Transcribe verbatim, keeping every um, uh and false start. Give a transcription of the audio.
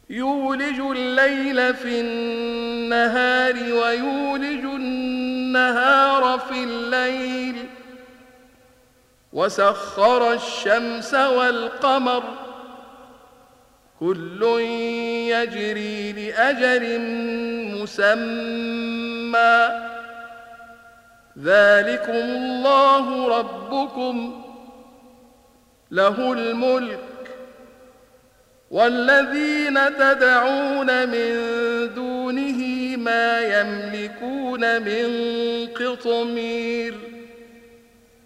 يولج الليل في النهار ويولج النهار في الليل وسخر الشمس والقمر كل يجري لأجل مسمى ذلكم الله ربكم له الملك والذين تدعون من دونه ما يملكون من قطمير